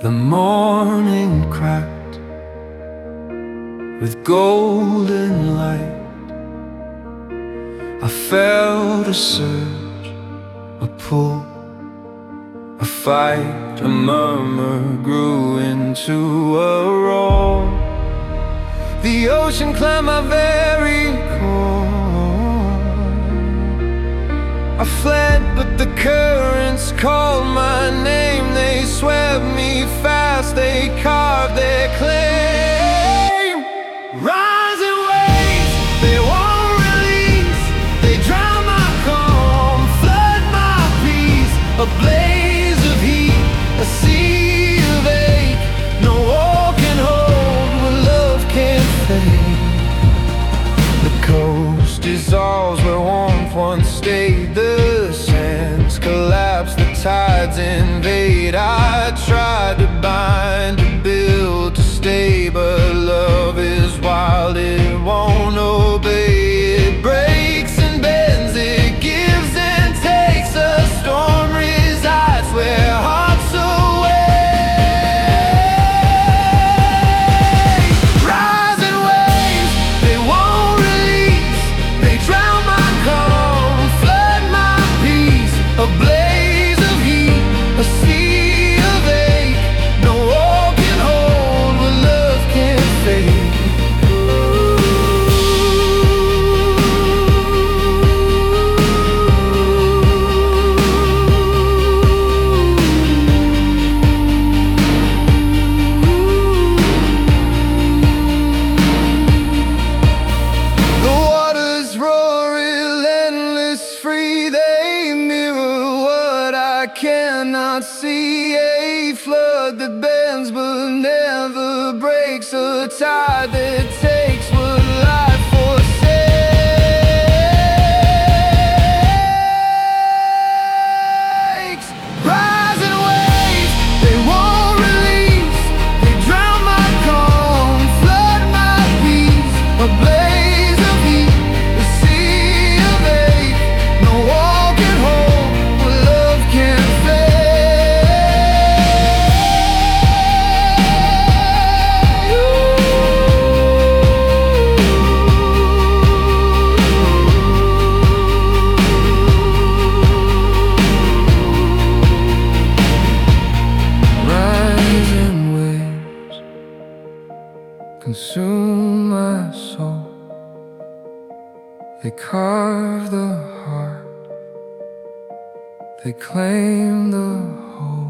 The morning cracked with golden light. I felt a surge, a pull, a fight. A murmur grew into a roar. The ocean climbed my very core. I fled, but the currents called my name. They swept me fast, they carved their claim. Rising waves, they won't release. They drown my calm, flood my peace. A blaze of heat, a sea of ache. No war can hold what love can't fade. The coast dissolves where warmth once stayed. The sands collapse, the tides invade. I tried to bind, to build, to stay, but love is wild, it won't obey. It breaks and bends, it gives and takes. A storm resides where hearts awake. Rising waves, they won't release. They drown my calm, flood my peace. A blaze of heat, a sea of ache. No war can hold what love can't fade. The waters roar relentless, free. They mirror what I cannot see. A flood that bends but never breaks. A tide that takes what life forsakes. Rising waves, they won't release. They drown my calm, flood my peace. A blaze of heat, a sea of ache. No wall can hold what love can't Rising waves consume my soul. They carve the heart, they claim the whole.